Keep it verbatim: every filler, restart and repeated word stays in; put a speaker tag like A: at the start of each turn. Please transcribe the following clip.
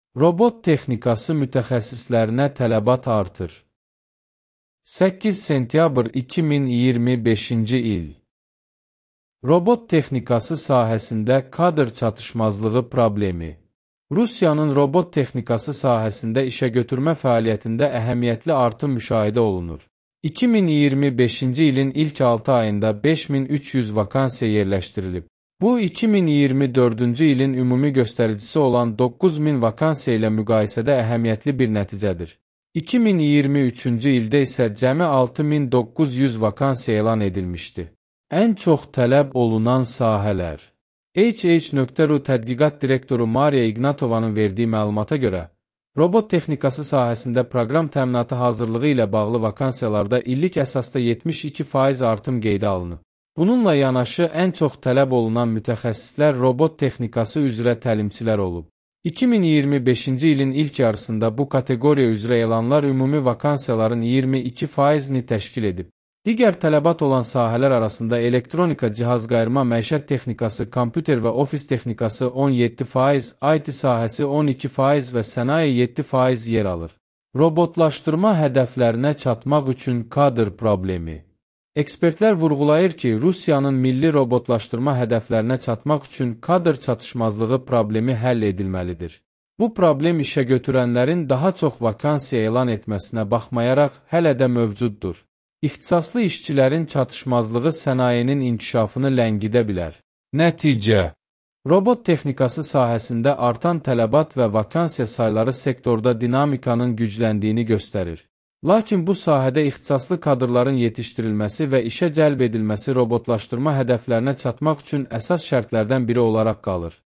A: Robot texnikası mütəxəssislərinə tələbat artır. səkkiz sentyabr iki min iyirmi beşinci il. Robot texnikası sahəsində kadr çatışmazlığı problemi. Rusiyanın robot texnikası sahəsində işəgötürmə fəaliyyətində əhəmiyyətli artım müşahidə olunur. iki min iyirmi beşinci ilin ilk altı ayında beş min üç yüz vakansiya yerləşdirilib. Bu, iki min iyirmi dördüncü ilin ümumi göstəricisi olan doqquz min vakansiya ilə müqayisədə əhəmiyyətli bir nəticədir. iki min iyirmi üçüncü ildə isə cəmi altı min doqquz yüz vakansiya elan edilmişdi. Ən çox tələb olunan sahələr. H H nöqtə R U tədqiqat direktoru Mariya İqnatovanın verdiyi məlumata görə, robot texnikası sahəsində proqram təminatı hazırlığı ilə bağlı vakansiyalarda illik əsasda yetmiş iki faiz artım qeydə alınıb. Bununla yanaşı, ən çox tələb olunan mütəxəssislər robot texnikası üzrə təlimçilər olub. iki min iyirmi beşinci ilin ilk yarısında bu kateqoriya üzrə elanlar ümumi vakansiyaların iyirmi iki faizini təşkil edib. Digər tələbat olan sahələr arasında elektronika, cihazqayırma, məişət texnikası, kompüter və ofis texnikası on yeddi faiz, I T sahəsi on iki faiz və sənaye yeddi faiz yer alır. Robotlaşdırma hədəflərinə çatmaq üçün kadr problemi. Ekspertlər vurğulayır ki, Rusiyanın milli robotlaşdırma hədəflərinə çatmaq üçün kadr çatışmazlığı problemi həll edilməlidir. Bu problem işəgötürənlərin daha çox vakansiya elan etməsinə baxmayaraq hələ də mövcuddur. İxtisaslı işçilərin çatışmazlığı sənayenin inkişafını ləngidə bilər. Nəticə: robot texnikası sahəsində artan tələbat və vakansiya sayları sektorda dinamikanın gücləndiyini göstərir. Lakin bu sahədə ixtisaslı kadrların yetişdirilməsi və işə cəlb edilməsi robotlaşdırma hədəflərinə çatmaq üçün əsas şərtlərdən biri olaraq qalır.